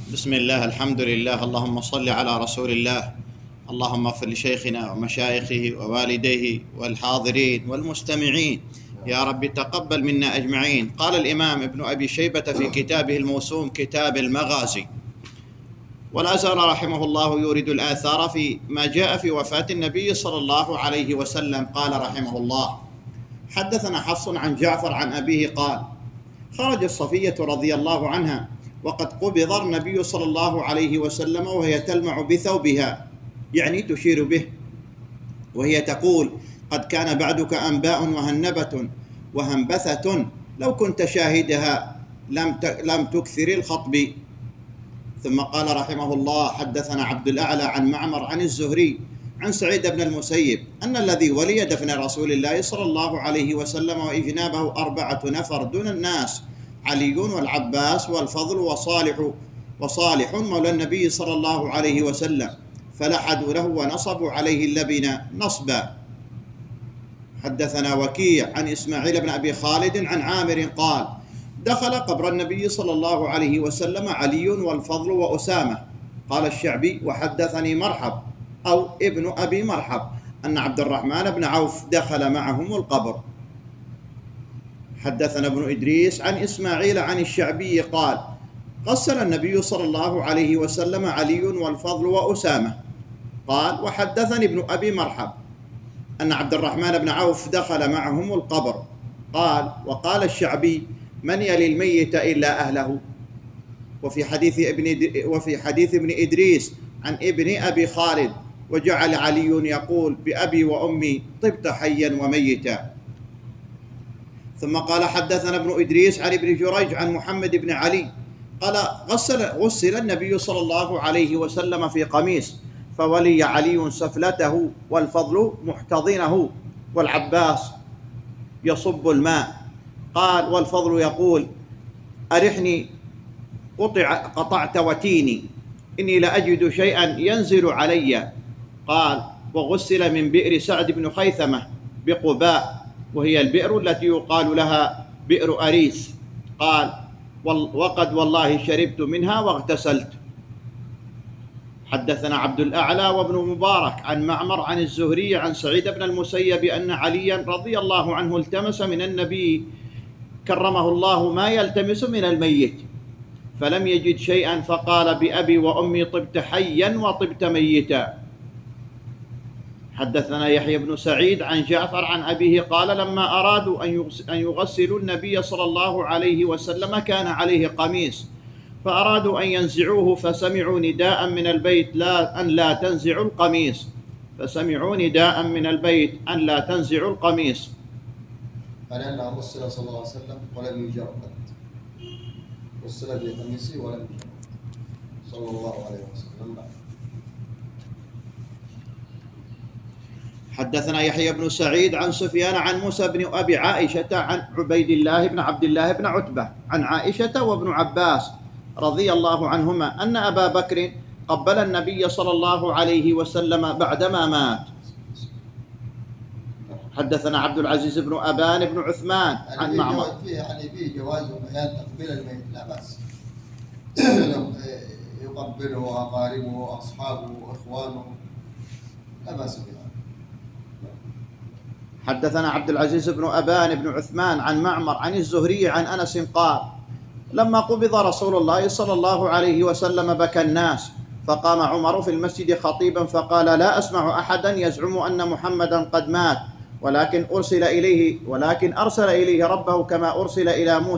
بسم الله، الحمد لله، اللهم صل على رسول الله. اللهم اغفر لشيخنا ومشايخه ووالديه والحاضرين والمستمعين، يا رب تقبل منا أجمعين. قال الإمام ابن أبي شيبة في كتابه الموسوم كتاب المغازي: ولا زال رحمه الله يورد الآثار في ما جاء في وفاة النبي صلى الله عليه وسلم. قال رحمه الله: حدثنا حفص عن جعفر عن أبيه قال: خرجت صفية رضي الله عنها وقد قبض النبي صلى الله عليه وسلم وهي تلمع بثوبها، يعني تشير به، وهي تقول: قد كان بعدك أنباء وهنبة وهنبثة، لو كنت شاهدها لم تكثر الخطب. ثم قال رحمه الله: حدثنا عبد الأعلى عن معمر عن الزهري عن سعيد بن المسيب أن الذي ولي دفن رسول الله صلى الله عليه وسلم وإجنابه 4 نفر دون الناس: علي والعباس والفضل وصالح مولى النبي صلى الله عليه وسلم، فلحدوا له ونصبوا عليه اللبن نصبا. حدثنا وكيع عن إسماعيل بن أبي خالد عن عامر قال: دخل قبر النبي صلى الله عليه وسلم علي والفضل وأسامة. قال الشعبي: وحدثني مرحب أو ابن أبي مرحب أن عبد الرحمن بن عوف دخل معهم القبر. حدثنا ابن إدريس عن إسماعيل عن الشعبي قال: غسل النبي صلى الله عليه وسلم علي والفضل وأسامة. قال: وحدثني ابن أبي مرحب أن عبد الرحمن بن عوف دخل معهم القبر. قال: وقال الشعبي: من يلي الميت إلا أهله. وفي حديث ابن إدريس عن ابن أبي خالد: وجعل علي يقول: بأبي وأمي طبت حيا وميتا. ثم قال: حدثنا ابن إدريس عن ابن جريج عن محمد بن علي قال: غسل النبي صلى الله عليه وسلم في قميص، فولي علي سفلته والفضل محتضنه والعباس يصب الماء. قال: والفضل يقول: أرحني قطعت وتيني، إني لأجد شيئا ينزل علي. قال: وغسل من بئر سعد بن خيثمة بقباء، وهي البئر التي يقال لها بئر أريس. قال: وقد والله شربت منها واغتسلت. حدثنا عبد الأعلى وابن مبارك عن معمر عن الزهري عن سعيد بن المسيب أن عليا رضي الله عنه التمس من النبي كرمه الله ما يلتمس من الميت، فلم يجد شيئا، فقال: بأبي وأمي طبت حيا وطبت ميتا. حدثنا يحيى بن سعيد عن جعفر عن أبيه قال: لما أرادوا أن يغسلوا النبي صلى الله عليه وسلم كان عليه قميص، فأرادوا أن ينزعوه، فسمعوا نداء من البيت أن لا تنزعوا القميص، فسمعوا نداء من البيت أن لا تنزعوا القميص. فلأنه غسل صلى الله عليه وسلم ولم يجر قط، غسل في قميصه ولم يجر صلى الله عليه وسلم. حدثنا يحيى بن سعيد عن سفيان عن موسى بن أبي عائشة عن عبيد الله بن عبد الله بن عتبة عن عائشة وابن عباس رضي الله عنهما أن أبا بكر قبل النبي صلى الله عليه وسلم بعدما مات. حدثنا عبد العزيز بن أبان بن عثمان عن معمر. في جواز بيان تقبيل الميت، لا بأس. يقبله أقاربه وأصحابه وإخوانه، لا بأس بها. حدثنا عبد العزيز بن أبان بن عثمان عن معمر عن الزهري عن أنس قال: لما قبض رسول الله صلى الله عليه وسلم بكى الناس، فقام عمر في المسجد خطيبا فقال: لا أسمع أحدا يزعم أن محمدا قد مات، ولكن أرسل إليه ربه كما أرسل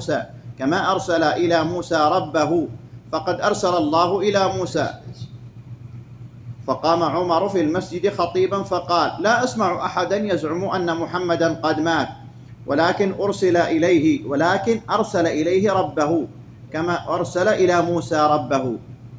إلى موسى ربه، فقد أرسل الله إلى موسى. فقام عمر في المسجد خطيبا فقال: لا أسمع أحدا يزعم أن محمدا قد مات، ولكن أرسل إليه ربه كما أرسل إلى موسى ربه،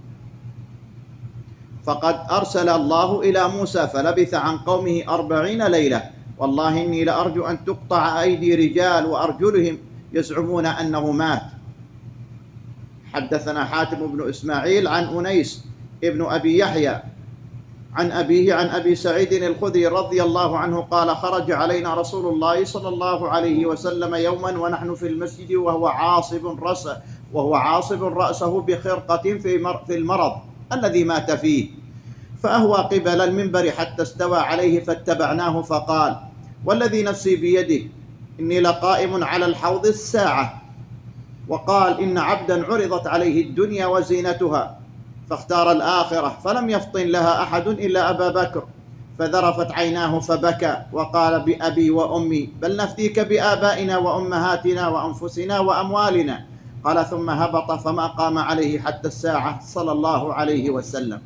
فقد أرسل الله إلى موسى فلبث عن قومه 40 ليلة، والله إني لأرجو أن تقطع أيدي رجال وأرجلهم يزعمون أنه مات. حدثنا حاتم بن إسماعيل عن أنيس ابن أبي يحيى عن أبيه عن أبي سعيد الخدري رضي الله عنه قال: خرج علينا رسول الله صلى الله عليه وسلم يوما ونحن في المسجد وهو عاصب وهو عاصب رأسه بخرقة في المرض الذي مات فيه، فأهوى قبل المنبر حتى استوى عليه فاتبعناه، فقال: والذي نفسي بيده إني لقائم على الحوض الساعة. وقال: إن عبدا عرضت عليه الدنيا وزينتها فاختار الآخرة فلم يفطن لها أحد إلا أبا بكر، فذرفت عيناه فبكى وقال: بأبي وأمي، بل نفديك بآبائنا وأمهاتنا وأنفسنا وأموالنا. قال: ثم هبط فما قام عليه حتى الساعة صلى الله عليه وسلم.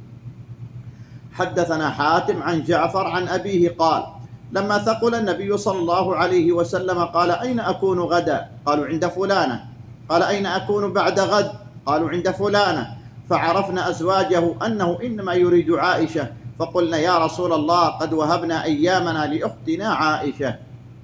حدثنا حاتم عن جعفر عن أبيه قال: لما ثقل النبي صلى الله عليه وسلم قال: أين أكون غدا؟ قالوا: عند فلانة. قال: أين أكون بعد غد؟ قالوا: عند فلانة. فعرفنا أزواجه أنه إنما يريد عائشة، فقلنا: يا رسول الله قد وهبنا أيامنا لأختنا عائشة.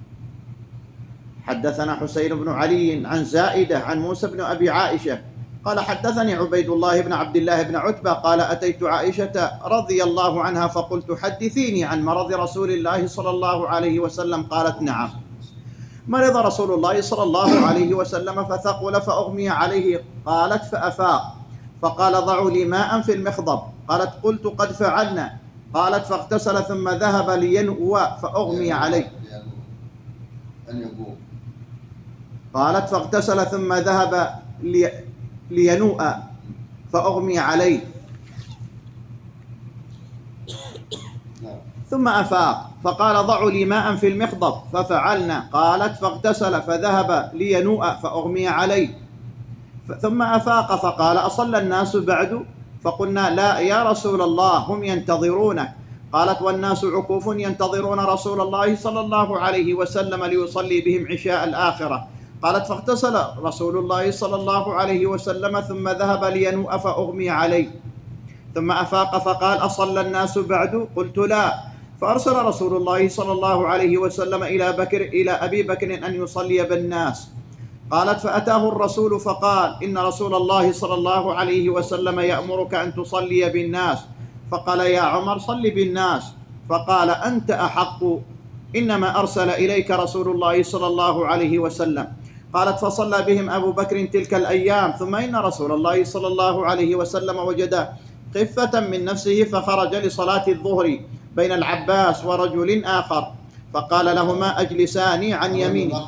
حدثنا حسين بن علي عن زائدة عن موسى بن أبي عائشة قال: حدثني عبيد الله بن عبد الله بن عتبة قال: أتيت عائشة رضي الله عنها فقلت: حدثيني عن مرض رسول الله صلى الله عليه وسلم. قالت: نعم، مرض رسول الله صلى الله عليه وسلم فثقل فأغمي عليه. قالت: فأفاق فقال: ضعوا لي ماء في المخضب. قالت: قلت: قد فعلنا. قالت: فاغتسل ثم ذهب لينؤوى فأغمي عليه. قالت: فاغتسل ثم ذهب لينوء فأغمي عليه، ثم أفاق فقال: ضعوا لي ماء في المخضب، ففعلنا. قالت: فاغتسل فذهب لينوء فأغمي عليه، ثم أفاق فقال: أصلى الناس بعد؟ فقلنا: لا يا رسول الله، هم ينتظرونك. قالت: والناس عكوف ينتظرون رسول الله صلى الله عليه وسلم ليصلي بهم عشاء الآخرة. قالت: فاغتسل رسول الله صلى الله عليه وسلم ثم ذهب لينوء فأغمي عليه، ثم أفاق فقال: أصلى الناس بعد؟ قلت: لا. فأرسل رسول الله صلى الله عليه وسلم إلى أبي بكر أن يصلي بالناس. قالت: فأتاه الرسول فقال: إن رسول الله صلى الله عليه وسلم يأمرك أن تصلي بالناس. فقال: يا عمر صل بالناس. فقال: أنت أحق، إنما أرسل إليك رسول الله صلى الله عليه وسلم. قالت: فصلى بهم أبو بكر تلك الأيام، ثم إن رسول الله صلى الله عليه وسلم وجد خفة من نفسه فخرج لصلاة الظهر بين العباس ورجل آخر، فقال لهما: أجلساني عن يمينه.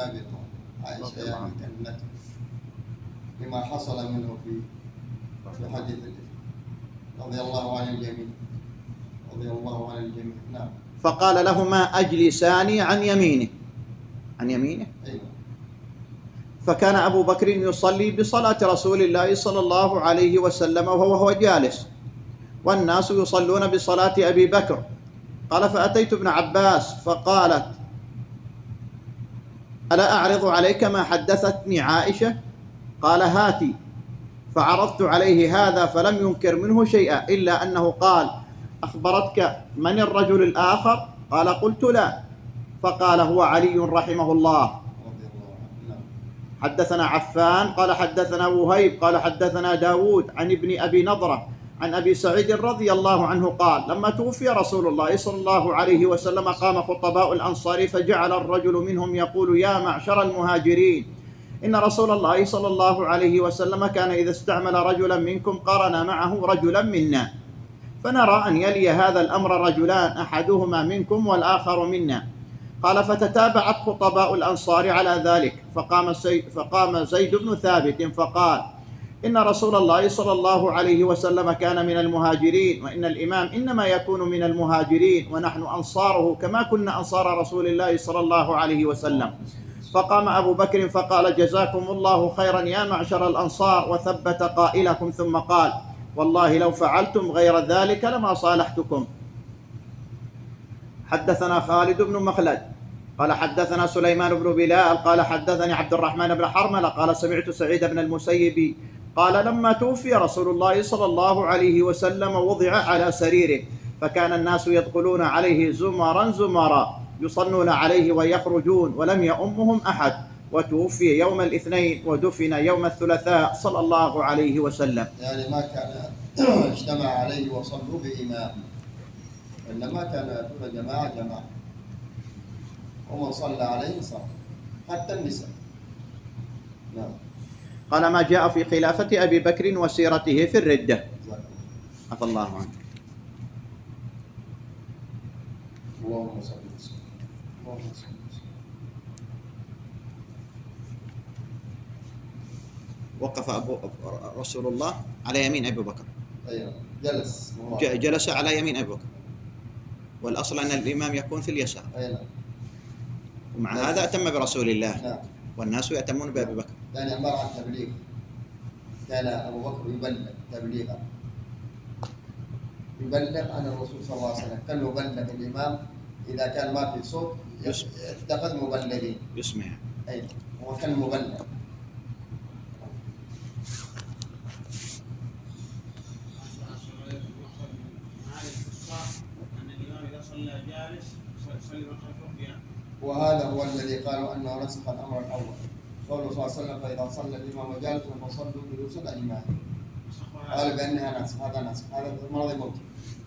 لما حصل منه في حديث رضي الله عن الجميع، رضي الله عن الجميع. نعم. فقال لهما: أجلساني عن يمينه، عن يمينه. أيوة. فكان أبو بكر يصلي بصلاة رسول الله صلى الله عليه وسلم وهو جالس، والناس يصلون بصلاة أبي بكر. قال: فأتيت ابن عباس فقالت: ألا أعرض عليك ما حدثتني عائشة؟ قال: هاتي. فعرضت عليه هذا فلم ينكر منه شيئا، إلا أنه قال: أخبرتك من الرجل الآخر؟ قال: قلت: لا. فقال: هو علي رحمه الله. حدثنا عفان قال حدثنا وهيب قال حدثنا داود عن ابن أبي نضرة عن أبي سعيد رضي الله عنه قال: لما توفي رسول الله صلى الله عليه وسلم قام خطباء الأنصار فجعل الرجل منهم يقول: يا معشر المهاجرين، إن رسول الله صلى الله عليه وسلم كان إذا استعمل رجلا منكم قرن معه رجلا منا، فنرى أن يلي هذا الأمر رجلان أحدهما منكم والآخر منا. قال: فتتابعت خطباء الأنصار على ذلك، فقام زيد بن ثابت فقال: إن رسول الله صلى الله عليه وسلم كان من المهاجرين، وإن الإمام إنما يكون من المهاجرين، ونحن أنصاره كما كنا أنصار رسول الله صلى الله عليه وسلم. فقام أبو بكر فقال: جزاكم الله خيرا يا معشر الأنصار، وثبت قائلكم، ثم قال: والله لو فعلتم غير ذلك لما صالحتكم. حدثنا خالد بن مخلد قال حدثنا سليمان بن بلال قال حدثني عبد الرحمن بن حرملة قال: سمعت سعيد بن المسيب قال: لما توفي رسول الله صلى الله عليه وسلم وضع على سريره، فكان الناس يدخلون عليه زمرا زمرا يصلون عليه ويخرجون، ولم يؤمهم أحد، وتوفي يوم الاثنين ودفن يوم الثلاثاء صلى الله عليه وسلم. يعني ما كان اجتمع عليه وصلوا بإمام، إنما كان يأتون جماعة ومن صلى عليه صلى، حتى النساء. نعم. قال ما جاء في خلافة أبي بكر وسيرته في الردة. عفى الله عنه. اللهم صل وسلم. اللهم صل وسلم. وقف رسول الله على يمين أبي بكر. أيوة جلس. جلس على يمين أبي بكر، والأصل أن الإمام يكون في اليسار. أيوة. ومع هذا أتم برسول الله. نعم. والناس يأتمون بأبي بكر. يعني عبارة عن تبليغ. كان أبو بكر يبلغ تبليغا، يبلغ عن الرسول صلى الله عليه وسلم، كان يبلغ الإمام إذا كان ما في صوت يتخذ مبلغين يسمع. أي هو كان مبلغ. وهذا هو الذي قالوا أنه نسخ الأمر الأول، قوله صلى الله عليه وسلم فإذا صلى الإمام جالسا فصلوا جلوسا الإمام، قال بأنها نسخ. هذا نسخ، هذا مرض موت.